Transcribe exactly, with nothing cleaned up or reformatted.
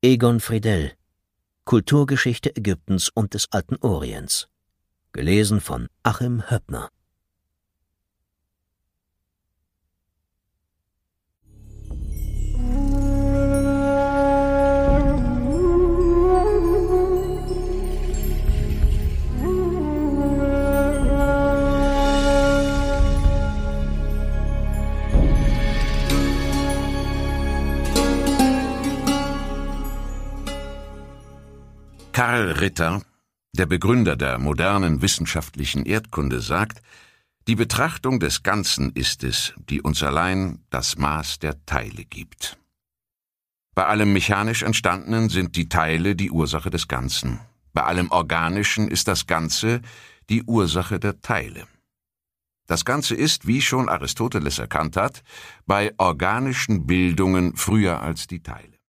Egon Friedell, Kulturgeschichte Ägyptens und des Alten Orients. Gelesen von Achim Höppner. Karl Ritter, der Begründer der modernen wissenschaftlichen Erdkunde, sagt, die Betrachtung des Ganzen ist es, die uns allein das Maß der Teile gibt. Bei allem mechanisch Entstandenen sind die Teile die Ursache des Ganzen. Bei allem Organischen ist das Ganze die Ursache der Teile. Das Ganze ist, wie schon Aristoteles erkannt hat, bei organischen Bildungen früher als die Teile.